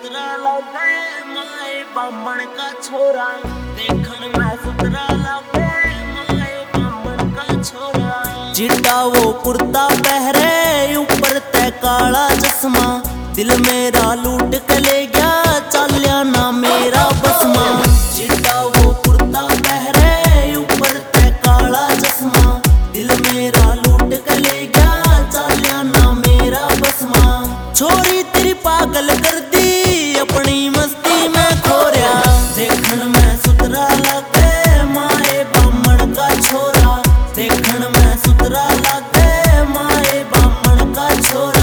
सुतरा लगे माए बामण का छोरा, देखन में सुतरा लगे माए बामण का छोरा। चिट्टा वो कुर्ता पहरे ऊपर ते काला चश्मा, दिल मेरा लूट के ले गया चालिया ना मेरा बसमा। चिट्टा वो कुर्ता पहरे ऊपर ते काला चश्मा, दिल मेरा लूट के ले गया चालिया ना मेरा बसमा। छोरी तेरी पागल कर दी अपनी मस्ती में खोरिया, देखन में सुतरा लगे माए बामण का छोरा, देखन में सुतरा लगे माए बामण का छोरा।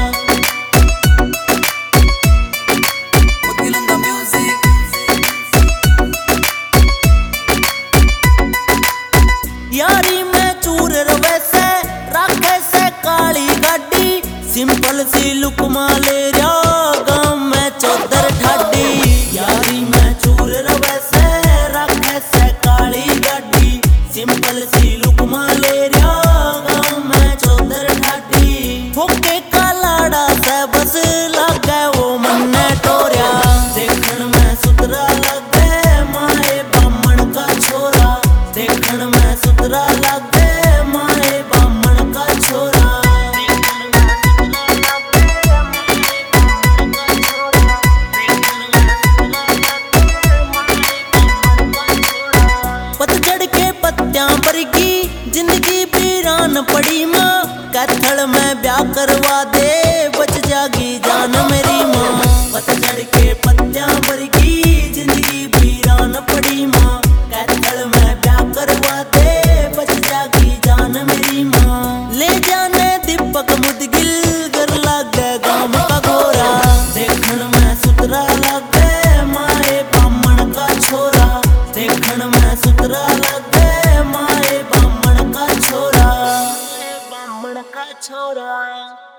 यारी में चूर रवे से राखे से काली गाड़ी, सिंपल सी लुक माले गांव में चौधर ठाडी। यारी में चूर रवे से राखे से काली गाड़ी, सिंपल सी लुक माले गांव में चौधर ठाडी। फोके का लाड़ा से बस लगे वो मन्ने टोरिया, देखन में सुतरा लगे माए बामण का छोरा, देखन में सुतरा लगे माए बामण का छोरा। पतझड़ के पत्तियां बरगी जिंदगी वीरान पड़ी माँ, कैथल में ब्याह करवा दे बच जागी जान मेरी माँ। पतझड़ के पत्तियां बरगी जिंदगी वीरान पड़ी माँ, कैथल में ब्याह करवा दे बच जागी जान मेरी माँ। ले जाने दीपक मुदगिल कर लगे गांव का गोरा, देखन में सुतरा लगे माए बामण का छोरा, देखन में सुतरा लगे माए बामण का छोरा, बामण का छोरा।